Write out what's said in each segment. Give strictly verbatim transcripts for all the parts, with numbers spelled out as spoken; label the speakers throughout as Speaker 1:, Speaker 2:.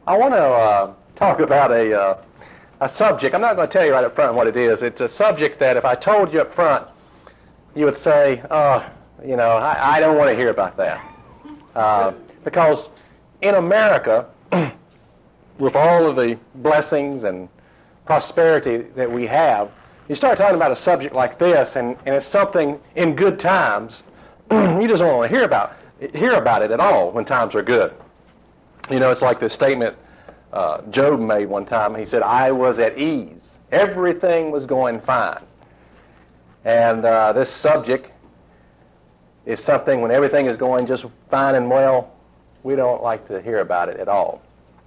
Speaker 1: I want to uh, talk about a uh, a subject. I'm not going to tell you right up front what it is. It's a subject that if I told you up front, you would say, oh, you know, I, I don't want to hear about that. Uh, because in America, with all of the blessings and prosperity that we have, you start talking about a subject like this, and, and it's something in good times, you just don't want to hear about, hear about it at all when times are good. You know, it's like this statement uh, Job made one time. He said, I was at ease. Everything was going fine. And uh, this subject is something when everything is going just fine and well, we don't like to hear about it at all.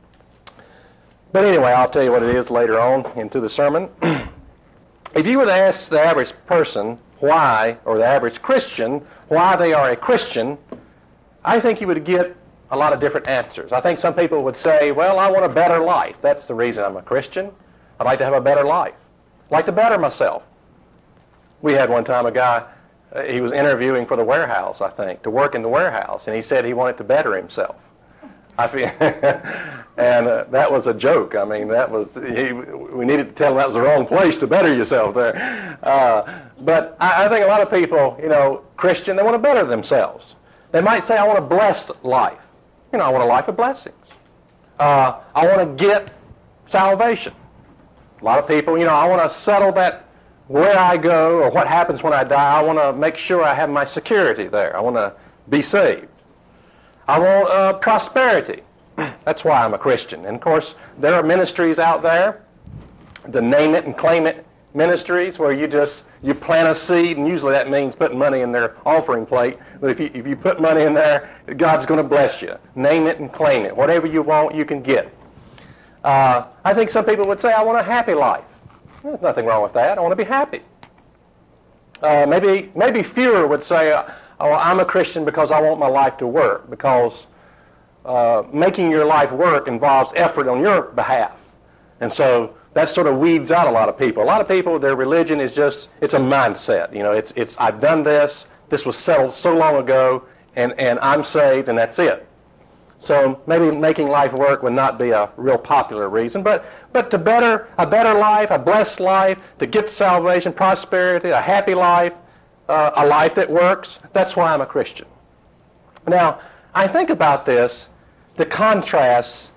Speaker 1: But anyway, I'll tell you what it is later on into the sermon. If you were to ask the average person why, or the average Christian, why they are a Christian, I think you would get a lot of different answers. I think some people would say, well, I want a better life. That's the reason I'm a Christian. I'd like to have a better life. I'd like to better myself. We had one time a guy, uh, he was interviewing for the warehouse, I think, to work in the warehouse, and he said he wanted to better himself. I feel, and uh, that was a joke. I mean, that was, he, we needed to tell him that was the wrong place to better yourself there. Uh, but I, I think a lot of people, you know, Christian, they want to better themselves. They might say, I want a blessed life. You know, I want a life of blessings. Uh, I want to get salvation. A lot of people, you know, I want to settle that where I go or what happens when I die. I want to make sure I have my security there. I want to be saved. I want uh, prosperity. That's why I'm a Christian. And of course, there are ministries out there, the name it and claim it ministries, where you just, you plant a seed, and usually that means putting money in their offering plate. But if you, if you put money in there, God's going to bless you. Name it and claim it. Whatever you want, you can get. Uh, I think some people would say, I want a happy life. There's nothing wrong with that. I want to be happy. Uh, maybe, maybe fewer would say, oh, I'm a Christian because I want my life to work, because uh, making your life work involves effort on your behalf. And so that sort of weeds out a lot of people. A lot of people, their religion is just, it's a mindset. You know, it's, it's I've done this, this was settled so long ago, and, and I'm saved, and that's it. So maybe making life work would not be a real popular reason, but, but to better, a better life, a blessed life, to get salvation, prosperity, a happy life, Uh, a life that works, that's why I'm a Christian. Now, I think about this, the contrast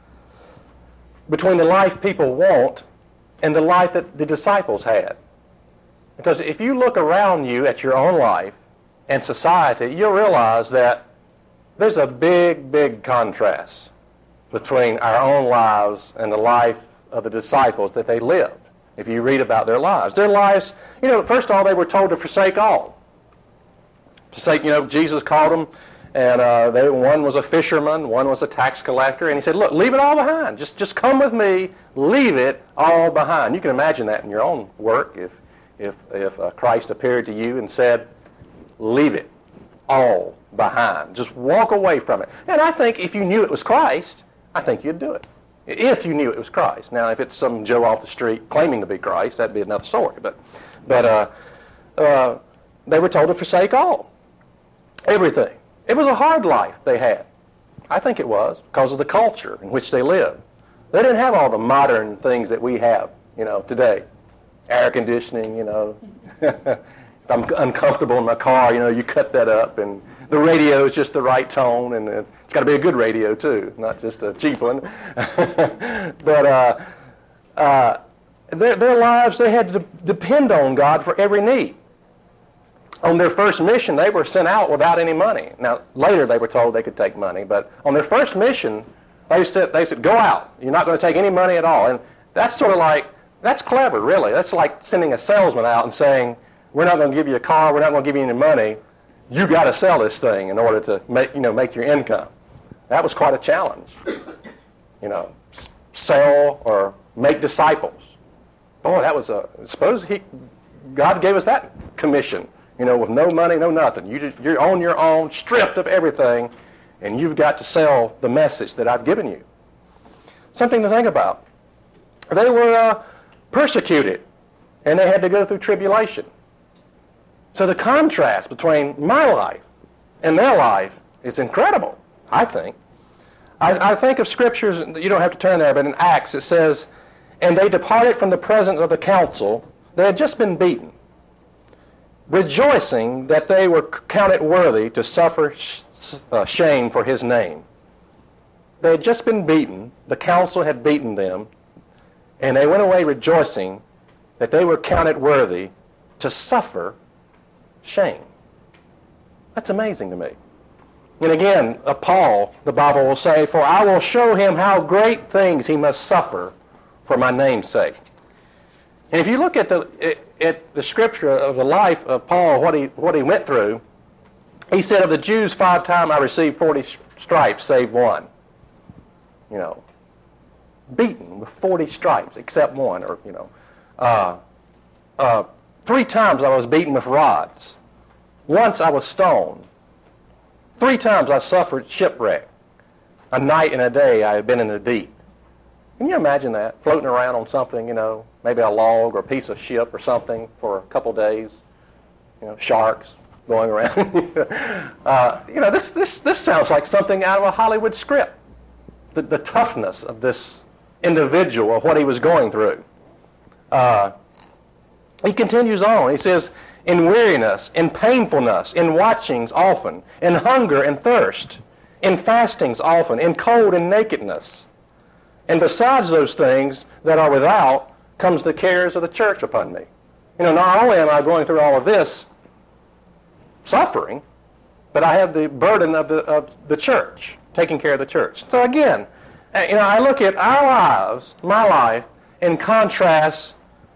Speaker 1: between the life people want and the life that the disciples had. Because if you look around you at your own life and society, you'll realize that there's a big, big contrast between our own lives and the life of the disciples that they lived. If you read about their lives. Their lives, you know, first of all, they were told to forsake all. Forsake, you know, Jesus called them, and uh, they, one was a fisherman, one was a tax collector, and he said, look, leave it all behind. Just just come with me, leave it all behind. You can imagine that in your own work if, if, if uh, Christ appeared to you and said, leave it all behind. Just walk away from it. And I think if you knew it was Christ, I think you'd do it. If you knew it was Christ. Now, if it's some Joe off the street claiming to be Christ, that'd be another story. But, but uh, uh, they were told to forsake all, everything. It was a hard life they had. I think it was because of the culture in which they lived. They didn't have all the modern things that we have, you know, today. Air conditioning, you know. If I'm uncomfortable in my car, you know, you cut that up, and the radio is just the right tone, and it's got to be a good radio too, not just a cheap one. But uh, uh, their, their lives, they had to de- depend on God for every need. On their first mission, they were sent out without any money. Now, later they were told they could take money, but on their first mission, they said, they said, go out. You're not going to take any money at all. And that's sort of like, that's clever, really. That's like sending a salesman out and saying, we're not going to give you a car, we're not going to give you any money. You got to sell this thing in order to make, you know, make your income. That was quite a challenge. You know, s- sell or make disciples. Boy, that was a, suppose he, God gave us that commission, you know, with no money, no nothing. You just, you're on your own, stripped of everything, and you've got to sell the message that I've given you. Something to think about. They were uh, persecuted, and they had to go through tribulation. So the contrast between my life and their life is incredible, I think. I, I think of scriptures, you don't have to turn there, but in Acts it says, and they departed from the presence of the council. They had just been beaten, rejoicing that they were counted worthy to suffer sh- uh, shame for his name. They had just been beaten. The council had beaten them, and they went away rejoicing that they were counted worthy to suffer shame. That's amazing to me. And again, uh, Paul, the Bible will say, for I will show him how great things he must suffer for my name's sake. And if you look at the at the scripture of the life of Paul, what he what he went through, he said, of the Jews five times I received forty stripes, save one. You know, beaten with forty stripes, except one, or you know, uh, uh, three times I was beaten with rods. Once I was stoned. Three times I suffered shipwreck. A night and a day I had been in the deep. Can you imagine that? Floating around on something, you know, maybe a log or a piece of ship or something for a couple days. You know, sharks going around. uh, you know, this, this, this sounds like something out of a Hollywood script. The, the toughness of this individual, of what he was going through. Uh, he continues on. He says, in weariness, in painfulness, in watchings often, in hunger and thirst, in fastings often, in cold and nakedness. And besides those things that are without, comes the cares of the church upon me. You know, not only am I going through all of this suffering, but I have the burden of the of the church, taking care of the church. So again, you know, I look at our lives, my life, in contrast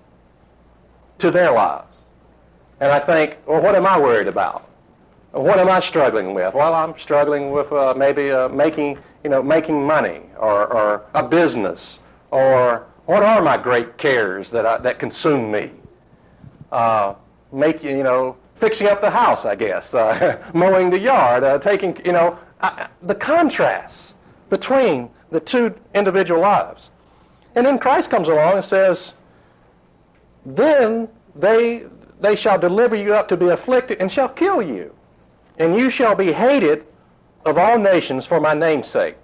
Speaker 1: to their lives. And I think, well, what am I worried about? What am I struggling with? Well, I'm struggling with uh, maybe uh, making, you know, making money, or, or a business, or what are my great cares that I, that consume me? Uh, making, you know, fixing up the house, I guess, uh, mowing the yard, uh, taking, you know, I, the contrast between the two individual lives. And then Christ comes along and says, then they they shall deliver you up to be afflicted and shall kill you. And you shall be hated of all nations for my name's sake.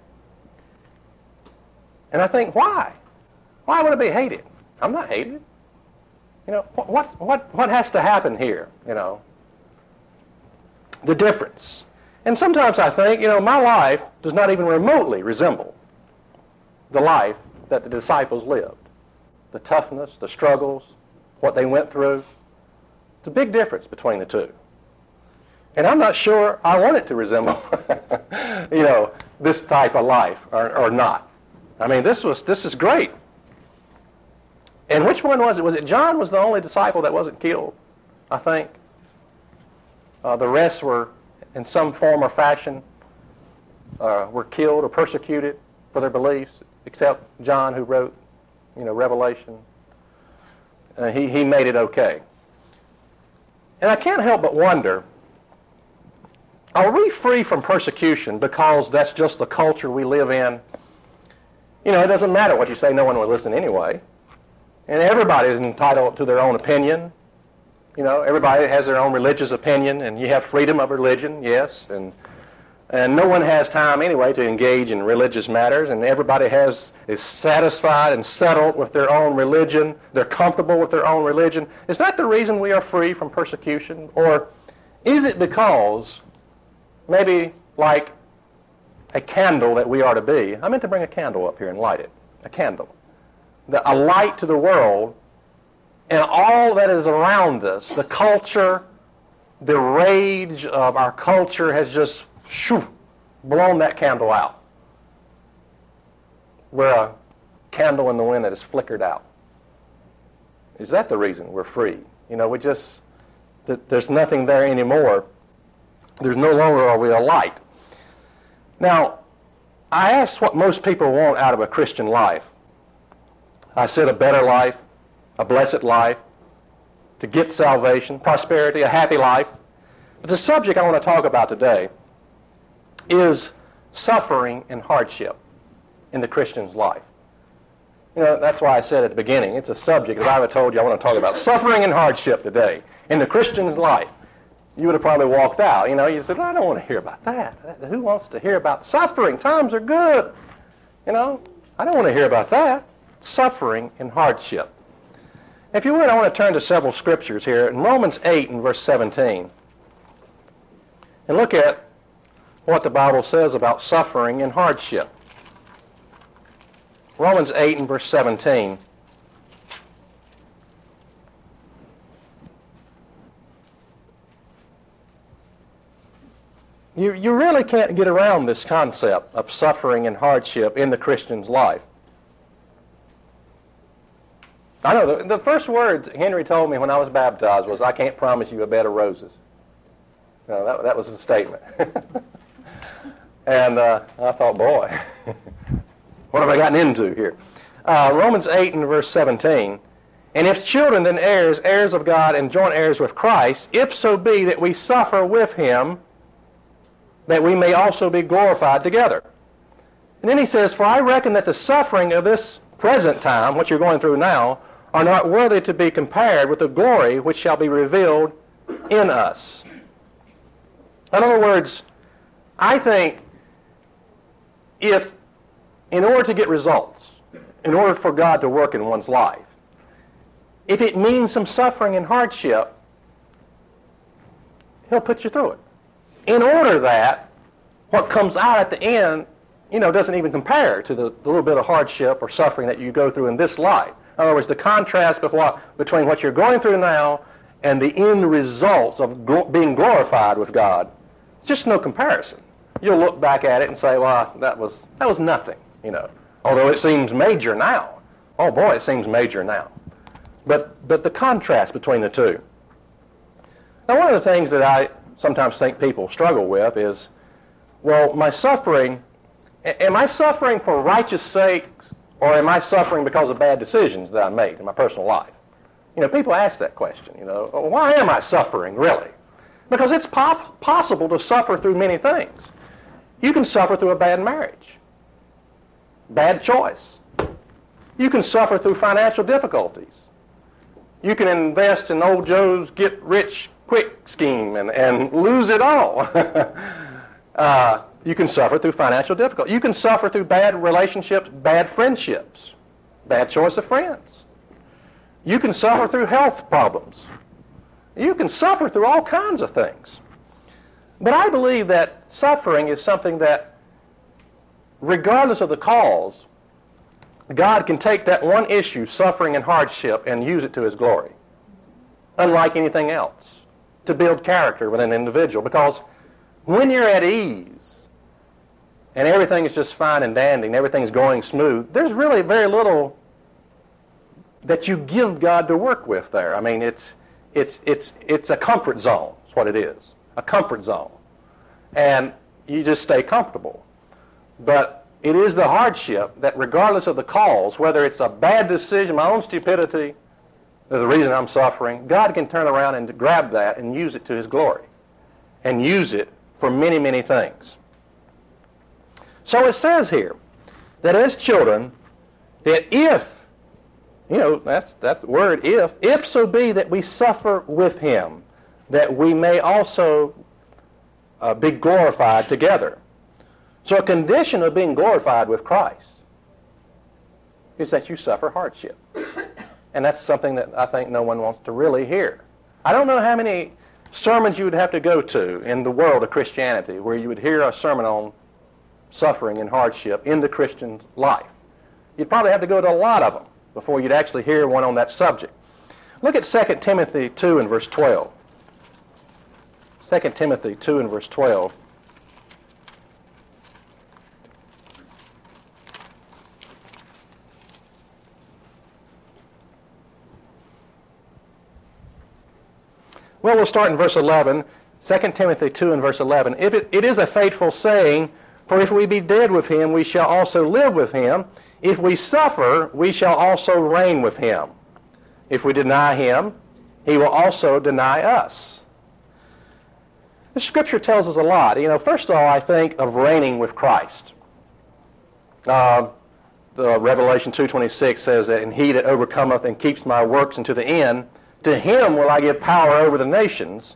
Speaker 1: And I think, why? Why would I be hated? I'm not hated. You know, what, what, what has to happen here, you know? The difference. And sometimes I think, you know, my life does not even remotely resemble the life that the disciples lived. The toughness, the struggles, what they went through. It's a big difference between the two. And I'm not sure I want it to resemble, you know, this type of life or, or not. I mean, this was this is great. And which one was it? Was it John was the only disciple that wasn't killed, I think? Uh, the rest were, in some form or fashion, uh, were killed or persecuted for their beliefs, except John, who wrote, you know, Revelation. Uh, he, he made it okay. And I can't help but wonder, are we free from persecution because that's just the culture we live in? You know, it doesn't matter what you say, no one will listen anyway. And everybody is entitled to their own opinion. You know, everybody has their own religious opinion, and you have freedom of religion, yes. And and no one has time anyway to engage in religious matters, and everybody has is satisfied and settled with their own religion. They're comfortable with their own religion. Is that the reason we are free from persecution? Or is it because maybe like a candle that we are to be? I meant to bring a candle up here and light it. A candle. The, a light to the world, and all that is around us, the culture, the rage of our culture has just shoo, blown that candle out. We're a candle in the wind that has flickered out. Is that the reason we're free? You know, we just, th- there's nothing there anymore. There's no longer are we a light. Now, I asked what most people want out of a Christian life. I said a better life, a blessed life, to get salvation, prosperity, a happy life. But the subject I want to talk about today is suffering and hardship in the Christian's life. You know, that's why I said at the beginning, it's a subject. If I would have told you I want to talk about suffering and hardship today in the Christian's life. you would have probably walked out. You know, you said, I don't want to hear about that. Who wants to hear about suffering? Times are good. You know, I don't want to hear about that. Suffering and hardship. If you would, I want to turn to several scriptures here. In Romans eight and verse seventeen. And look at what the Bible says about suffering and hardship. Romans eight and verse seventeen. You, you really can't get around this concept of suffering and hardship in the Christian's life. I know, the, the first words Henry told me when I was baptized was, I can't promise you a bed of roses. No, that, that was a statement. And uh, I thought, boy, what have I gotten into here? Uh, Romans eight and verse seventeen. And if children, then heirs, heirs of God, and joint heirs with Christ, if so be that we suffer with him, that we may also be glorified together. And then he says, for I reckon that the suffering of this present time, what you're going through now, are not worthy to be compared with the glory which shall be revealed in us. In other words, I think if, in order to get results, in order for God to work in one's life, if it means some suffering and hardship, he'll put you through it. In order that what comes out at the end, you know, doesn't even compare to the, the little bit of hardship or suffering that you go through in this life. In other words, the contrast between what you're going through now and the end results of gl- being glorified with God, it's just no comparison. You'll look back at it and say, well, that was, that was nothing, you know. Although it seems major now. Oh boy, it seems major now. But, but the contrast between the two. Now, one of the things that I sometimes think people struggle with is, well, my suffering, am I suffering for righteous sakes, or am I suffering because of bad decisions that I made in my personal life? You know, people ask that question, you know, why am I suffering, really? Because it's pop- possible to suffer through many things. You can suffer through a bad marriage, bad choice. You can suffer through financial difficulties. You can invest in old Joe's get-rich-quick scheme and, and lose it all. uh, you can suffer through financial difficulty. You can suffer through bad relationships, bad friendships, bad choice of friends. You can suffer through health problems. You can suffer through all kinds of things. But I believe that suffering is something that, regardless of the cause, God can take that one issue, suffering and hardship, and use it to his glory, unlike anything else, to build character within an individual. Because when you're at ease and everything is just fine and dandy and everything's going smooth, there's really very little that you give God to work with there. I mean, it's it's it's it's a comfort zone. That's what it is, a comfort zone, and you just stay comfortable. But it is the hardship that, regardless of the cause, whether it's a bad decision, my own stupidity, is the reason I'm suffering, God can turn around and grab that and use it to his glory, and use it for many, many things. So it says here that as children, that if, you know, that's that's the word, if, if so be that we suffer with him, that we may also uh, be glorified together. So a condition of being glorified with Christ is that you suffer hardship. And that's something that I think no one wants to really hear. I don't know how many sermons you would have to go to in the world of Christianity where you would hear a sermon on suffering and hardship in the Christian life. You'd probably have to go to a lot of them before you'd actually hear one on that subject. Look at Second Timothy two and verse twelve. Second Timothy two and verse twelve. Well, we'll start in verse eleven, Second Timothy two and verse eleven. If it, it is a faithful saying, for if we be dead with him, we shall also live with him. If we suffer, we shall also reign with him. If we deny him, he will also deny us. The Scripture tells us a lot. You know, first of all, I think of reigning with Christ. Uh, the Revelation two twenty-six says that, and he that overcometh and keeps my works unto the end, to him will I give power over the nations,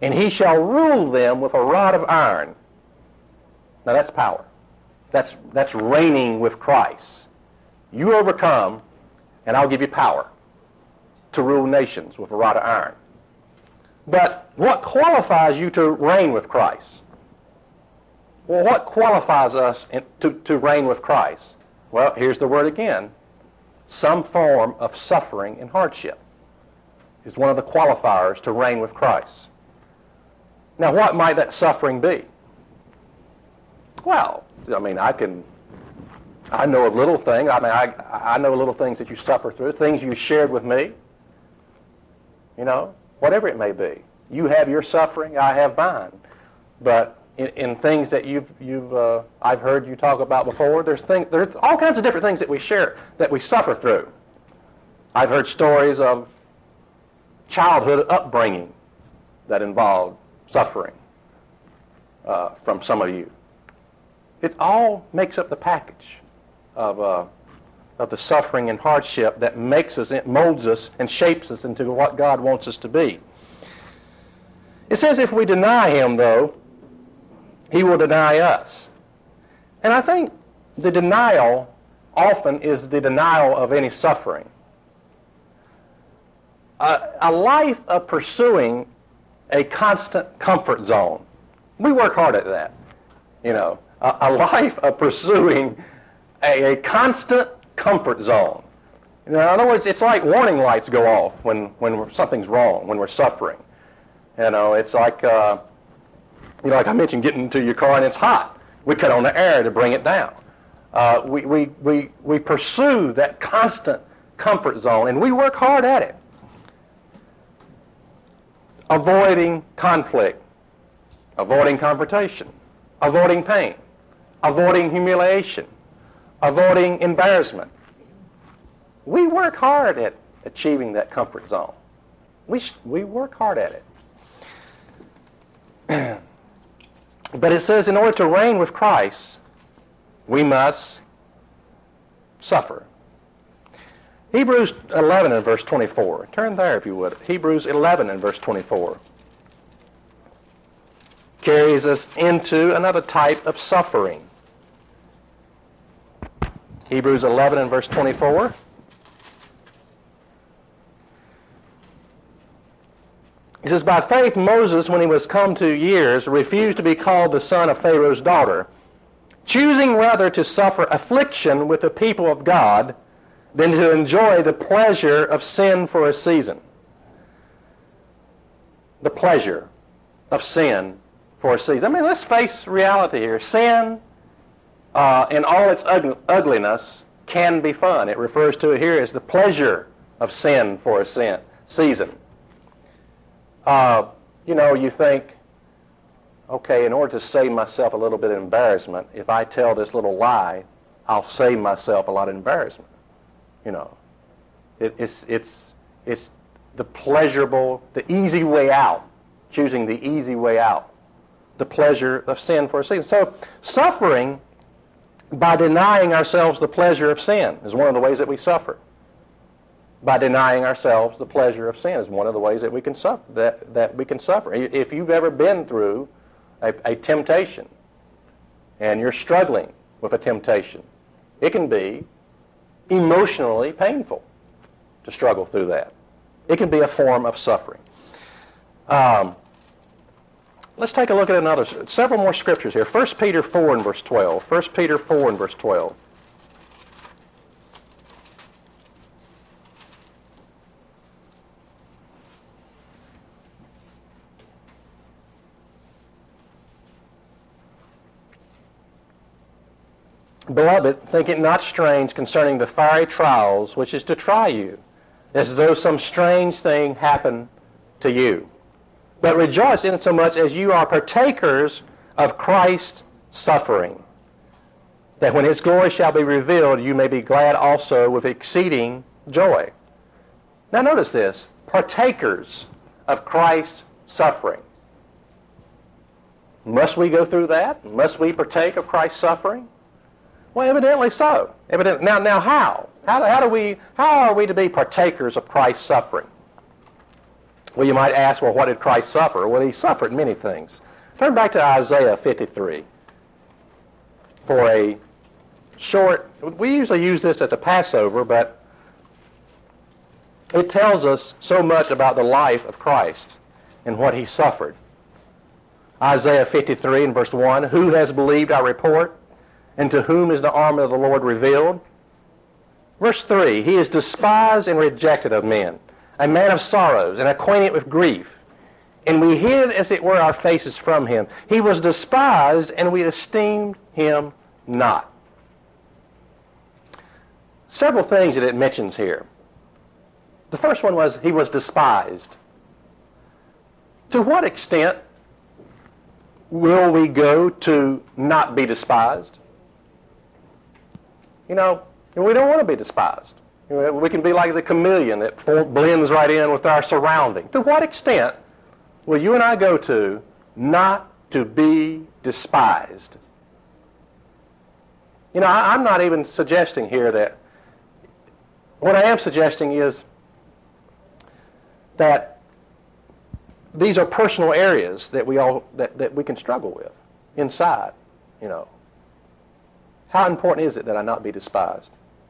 Speaker 1: and he shall rule them with a rod of iron. Now that's power. That's, that's reigning with Christ. You overcome, and I'll give you power to rule nations with a rod of iron. But what qualifies you to reign with Christ? Well, what qualifies us in, to, to reign with Christ? Well, here's the word again. Some form of suffering and hardship is one of the qualifiers to reign with Christ. Now, what might that suffering be? Well, I mean, I can, I know of little things. I mean, I, I know little things that you suffer through, things you shared with me. You know, whatever it may be. You have your suffering, I have mine. But in, in things that you've, you've, uh, I've heard you talk about before, there's things, there's all kinds of different things that we share, that we suffer through. I've heard stories of childhood upbringing that involved suffering uh, from some of you. It all makes up the package of uh, of the suffering and hardship that makes us, it molds us and shapes us into what God wants us to be. It says if we deny him, though, he will deny us. And I think the denial often is the denial of any suffering. A, a life of pursuing a constant comfort zone. We work hard at that. You know, a, a life of pursuing a, a constant comfort zone. You know, in other words, it's like warning lights go off when, when something's wrong, when we're suffering. You know, it's like, uh, you know, like I mentioned, getting into your car and it's hot. We cut on the air to bring it down. Uh, we, we, we, we pursue that constant comfort zone, and we work hard at it. Avoiding conflict, avoiding confrontation, avoiding pain, avoiding humiliation, avoiding embarrassment. We work hard at achieving that comfort zone. We, we work hard at it. But it says in order to reign with Christ, we must suffer. Hebrews eleven and verse twenty-four. Turn there if you would. Hebrews eleven and verse twenty-four carries us into another type of suffering. Hebrews eleven and verse twenty-four. It says, by faith Moses, when he was come to years, refused to be called the son of Pharaoh's daughter, choosing rather to suffer affliction with the people of God than to enjoy the pleasure of sin for a season. The pleasure of sin for a season. I mean, let's face reality here. Sin, uh, in all its ug- ugliness, can be fun. It refers to it here as the pleasure of sin for a sin, season. Uh, you know, you think, okay, in order to save myself a little bit of embarrassment, if I tell this little lie, I'll save myself a lot of embarrassment. You know, it, it's it's it's the pleasurable, the easy way out, choosing the easy way out, the pleasure of sin for a season. So suffering by denying ourselves the pleasure of sin is one of the ways that we suffer. By denying ourselves the pleasure of sin is one of the ways that we can suffer. That that we can suffer. If you've ever been through a, a temptation, and you're struggling with a temptation, it can be emotionally painful to struggle through that. It can be a form of suffering. Um, let's take a look at another, several more scriptures here. First Peter four and verse twelve. First Peter four and verse twelve. Beloved, think it not strange concerning the fiery trials which is to try you, as though some strange thing happened to you. But rejoice insomuch as you are partakers of Christ's suffering, that when his glory shall be revealed, you may be glad also with exceeding joy. Now notice this, partakers of Christ's suffering. Must we go through that? Must we partake of Christ's suffering? Well, evidently so. Evidently. Now, now how? How, how do we? How are we to be partakers of Christ's suffering? Well, you might ask, well, what did Christ suffer? Well, he suffered many things. Turn back to Isaiah fifty-three for a short, we usually use this at the Passover, but it tells us so much about the life of Christ and what he suffered. Isaiah fifty-three and verse one, who has believed our report, and to whom is the arm of the Lord revealed? Verse three, he is despised and rejected of men, a man of sorrows and acquainted with grief. And we hid, as it were, our faces from him. He was despised, and we esteemed him not. Several things that it mentions here. The first one was he was despised. To what extent will we go to not be despised? You know, we don't want to be despised. We can be like the chameleon that blends right in with our surrounding. To what extent will you and I go to not to be despised? You know, I, I'm not even suggesting here that, what I am suggesting is that these are personal areas that we all, that, that we can struggle with inside, you know. How important is it that I not be despised?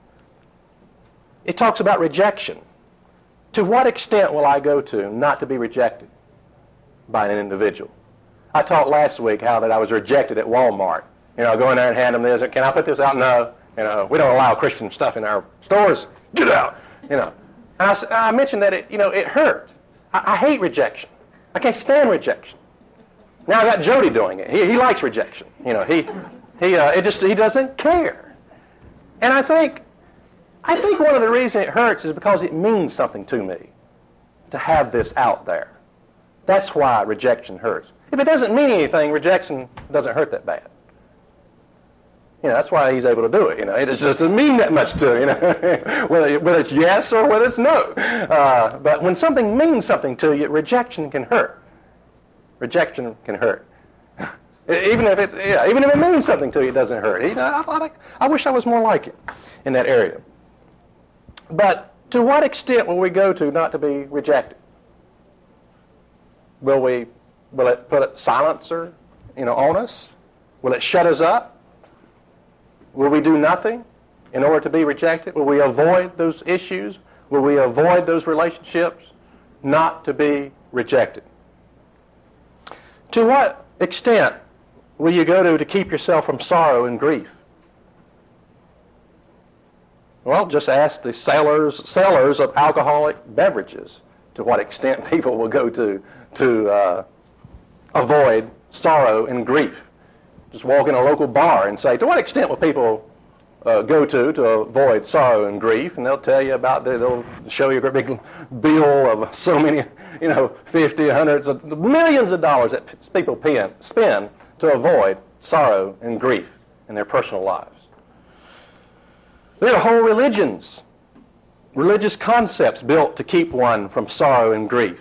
Speaker 1: It talks about rejection. To what extent will I go to not to be rejected by an individual? I talked last week how that I was rejected at Walmart. You know, go in there and hand them this. Can I put this out? No. You know, we don't allow Christian stuff in our stores. Get out. You know. And I, I mentioned that it, you know, it hurt. I, I hate rejection. I can't stand rejection. Now I got Jody doing it. He, he likes rejection. You know, he, he, uh, it just, he doesn't care. And I think, I think one of the reasons it hurts is because it means something to me to have this out there. That's why rejection hurts. If it doesn't mean anything, rejection doesn't hurt that bad. You know, that's why he's able to do it. You know, it just doesn't mean that much to him. You know, whether whether it's yes or whether it's no. Uh, but when something means something to you, rejection can hurt. Rejection can hurt. Even if it, yeah, even if it means something to you, it doesn't hurt. You know, I, I, I wish I was more like it in that area. But to what extent will we go to not to be rejected? Will we? Will it put a silencer, you know, on us? Will it shut us up? Will we do nothing in order to be rejected? Will we avoid those issues? Will we avoid those relationships not to be rejected? To what extent will you go to to keep yourself from sorrow and grief? Well, just ask the sellers, sellers of alcoholic beverages to what extent people will go to to uh, avoid sorrow and grief. Just walk in a local bar and say, to what extent will people uh, go to to avoid sorrow and grief? And they'll tell you about, the, they'll show you a great big bill of so many, you know, fifty, hundreds of millions of dollars that people pay, spend to avoid sorrow and grief in their personal lives. There are whole religions, religious concepts built to keep one from sorrow and grief.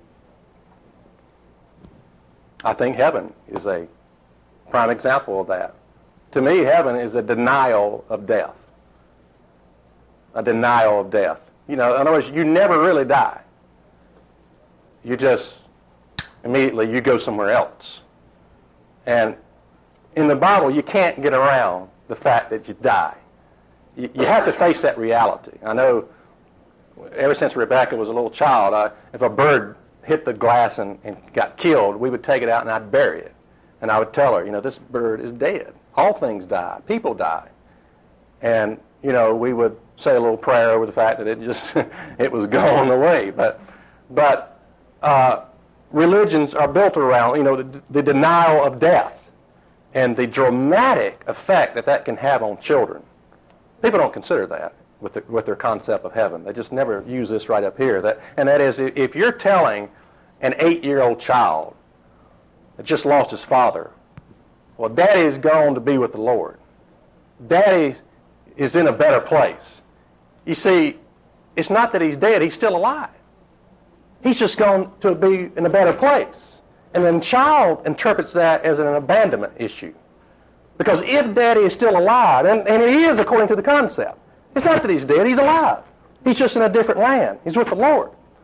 Speaker 1: I think heaven is a prime example of that. To me, heaven is a denial of death. A denial of death. You know, in other words, you never really die. You just, immediately, you go somewhere else. And in the Bible, you can't get around the fact that you die. You, you have to face that reality. I know ever since Rebecca was a little child, I, if a bird hit the glass and, and got killed, we would take it out and I'd bury it. And I would tell her, you know, this bird is dead. All things die. People die. And, you know, we would say a little prayer over the fact that it just, it was gone away. But, but uh, religions are built around, you know, the, the denial of death and the dramatic effect that that can have on children. People don't consider that with, the, with their concept of heaven. They just never use this right up here. That, and that is, if you're telling an eight-year-old child that just lost his father, well, Daddy's gone to be with the Lord. Daddy is in a better place. You see, it's not that he's dead, he's still alive. He's just gone to be in a better place. And then the child interprets that as an abandonment issue. Because if Daddy is still alive, and, and he is according to the concept, it's not that he's dead, he's alive. He's just in a different land. He's with the Lord.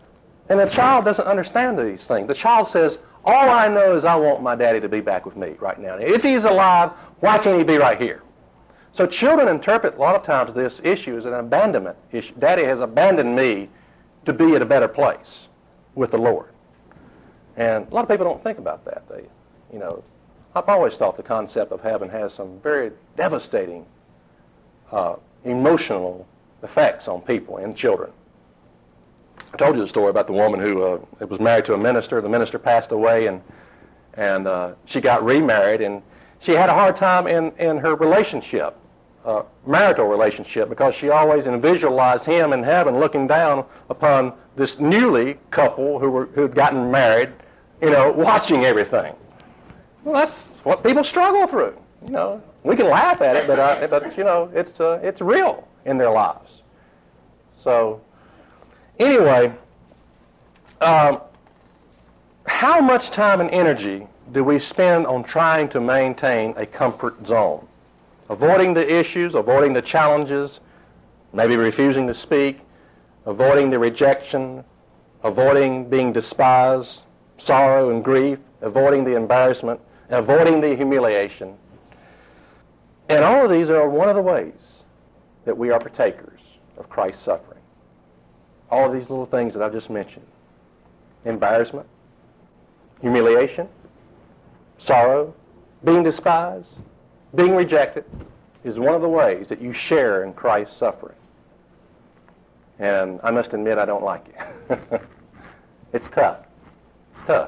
Speaker 1: And the child doesn't understand these things. The child says, all I know is I want my daddy to be back with me right now. If he's alive, why can't he be right here? So children interpret a lot of times this issue as an abandonment issue. Daddy has abandoned me to be at a better place with the Lord. And a lot of people don't think about that. They, you know, I've always thought the concept of heaven has some very devastating uh, emotional effects on people and children. I told you the story about the woman who uh, was married to a minister. The minister passed away, and and uh, she got remarried, and she had a hard time in, in her relationship, uh, marital relationship, because she always visualized him in heaven looking down upon this newly couple who were who had gotten married, you know, watching everything. Well, that's what people struggle through. You know, we can laugh at it, but uh, but you know, it's uh, it's real in their lives. So, anyway, um, how much time and energy do we spend on trying to maintain a comfort zone, avoiding the issues, avoiding the challenges, maybe refusing to speak, avoiding the rejection, avoiding being despised, sorrow and grief, avoiding the embarrassment, avoiding the humiliation? And all of these are one of the ways that we are partakers of Christ's suffering. All of these little things that I've just mentioned. Embarrassment, humiliation, sorrow, being despised, being rejected is one of the ways that you share in Christ's suffering. And I must admit I don't like it. It's tough. It's tough.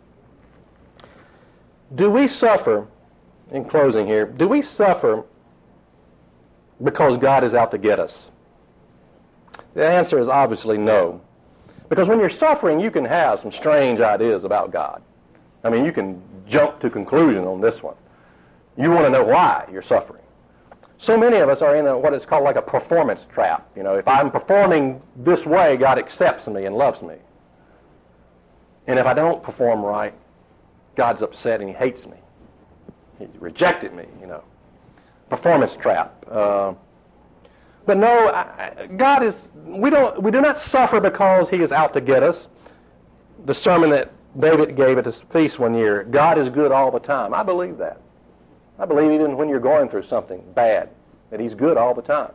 Speaker 1: Do we suffer, in closing here, do we suffer because God is out to get us? The answer is obviously no. Because when you're suffering, you can have some strange ideas about God. I mean, you can jump to conclusion on this one. You want to know why you're suffering. So many of us are in a, what is called like a performance trap. You know, if I'm performing this way, God accepts me and loves me. And if I don't perform right, God's upset and he hates me. He rejected me, you know. Performance trap. Uh, but no, I, God is, we don't, we do not suffer because he is out to get us. The sermon that David gave at his feast one year, God is good all the time. I believe that. I believe even when you're going through something bad, that he's good all the time.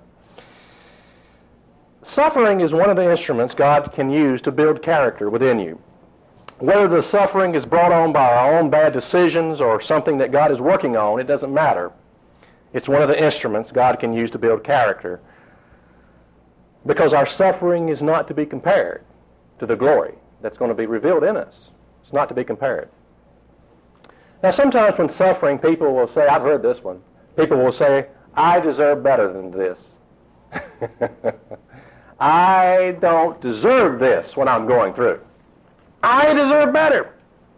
Speaker 1: Suffering is one of the instruments God can use to build character within you. Whether the suffering is brought on by our own bad decisions or something that God is working on, it doesn't matter. It's one of the instruments God can use to build character, because our suffering is not to be compared to the glory that's going to be revealed in us. It's not to be compared. Now, sometimes when suffering, people will say, I've heard this one, people will say, I deserve better than this. I don't deserve this when I'm going through. I deserve better.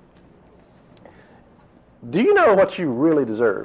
Speaker 1: Do you know what you really deserve?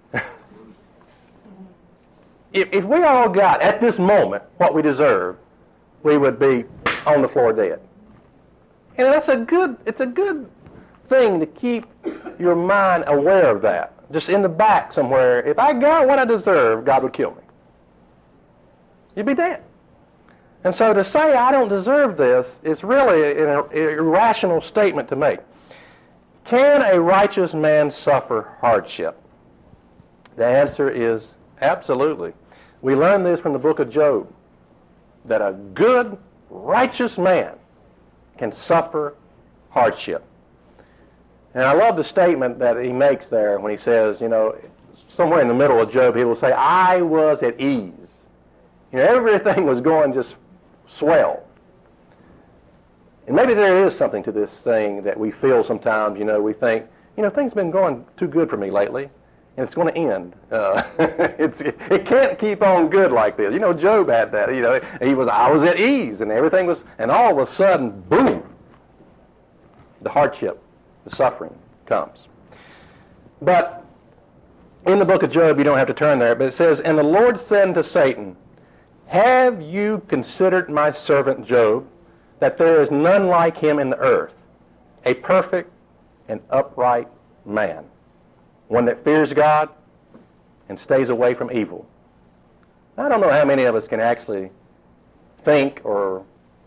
Speaker 1: if, if we all got, at this moment, what we deserve, we would be on the floor dead. And that's a good, it's a good thing to keep your mind aware of that. Just in the back somewhere, if I got what I deserve, God would kill me. You'd be dead. And so to say I don't deserve this is really an irrational statement to make. Can a righteous man suffer hardship? The answer is absolutely. We learn this from the book of Job, that a good, righteous man can suffer hardship. And I love the statement that he makes there when he says, you know, somewhere in the middle of Job, he will say, I was at ease. You know, everything was going just swell. And maybe there is something to this thing that we feel sometimes, you know, we think, you know, things have been going too good for me lately, and it's going to end. Uh, it's, it can't keep on good like this. You know, Job had that. You know, he was, I was at ease, and everything was, and all of a sudden, boom, the hardship, the suffering comes. But in the book of Job, you don't have to turn there, but it says, and the Lord said unto Satan, have you considered my servant Job, that there is none like him in the earth, a perfect and upright man, one that fears God and stays away from evil? I don't know how many of us can actually think or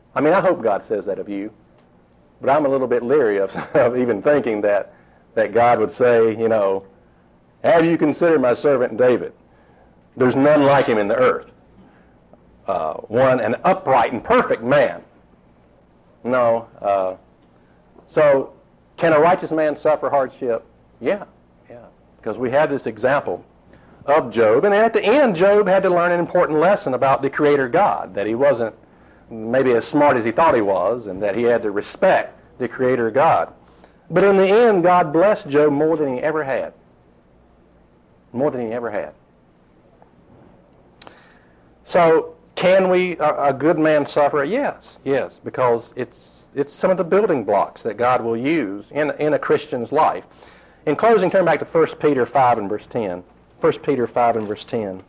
Speaker 1: I mean, I hope God says that of you, but I'm a little bit leery of, of even thinking that, that God would say, you know, have you considered my servant David? There's none like him in the earth. Uh, one, an upright and perfect man. No. Uh, so, can a righteous man suffer hardship? Yeah, yeah. Because we have this example of Job. And at the end, Job had to learn an important lesson about the Creator God, that he wasn't maybe as smart as he thought he was, and that he had to respect the Creator God. But in the end, God blessed Job more than he ever had. More than he ever had. So, can we, a, a good man suffer? Yes, yes, because it's it's some of the building blocks that God will use in, in a Christian's life. In closing, turn back to First Peter five and verse ten. First Peter five and verse ten.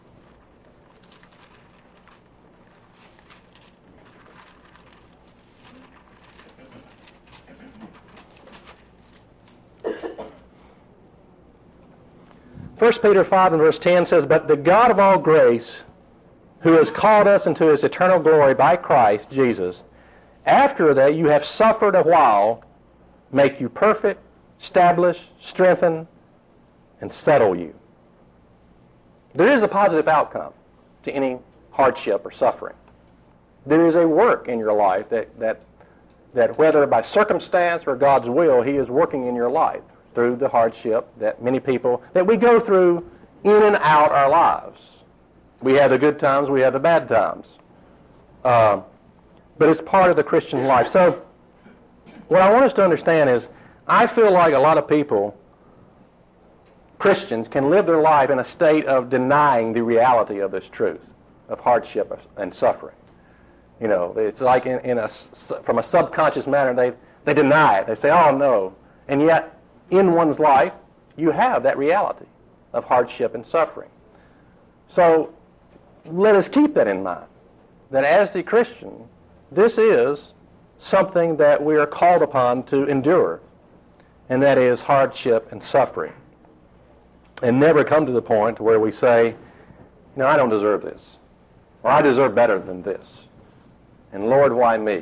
Speaker 1: First Peter five and verse ten says, "But the God of all grace, who has called us into his eternal glory by Christ Jesus, after that you have suffered a while, make you perfect, establish, strengthen, and settle you." There is a positive outcome to any hardship or suffering. There is a work in your life that, that, that whether by circumstance or God's will, he is working in your life through the hardship that many people, that we go through in and out our lives. We have the good times, we have the bad times. Uh, but it's part of the Christian life. So what I want us to understand is, I feel like a lot of people, Christians, can live their life in a state of denying the reality of this truth, of hardship and suffering. You know, it's like in, in a, from a subconscious manner, they, they deny it. They say, oh no. And yet, in one's life, you have that reality of hardship and suffering. So, let us keep that in mind, that as the Christian, this is something that we are called upon to endure, and that is hardship and suffering. And never come to the point where we say, no, I don't deserve this, or I deserve better than this, and Lord, why me?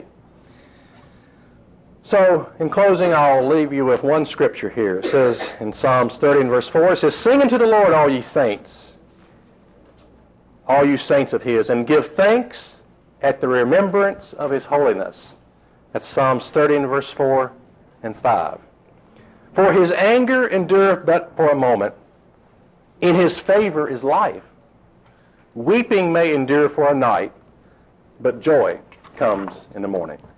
Speaker 1: So, in closing, I'll leave you with one scripture here. It says in Psalms thirty and verse four, it says, "Sing unto the Lord, all ye saints, all you saints of his, and give thanks at the remembrance of his holiness." That's Psalms thirty and verse four and five. "For his anger endureth but for a moment. In his favor is life. Weeping may endure for a night, but joy comes in the morning."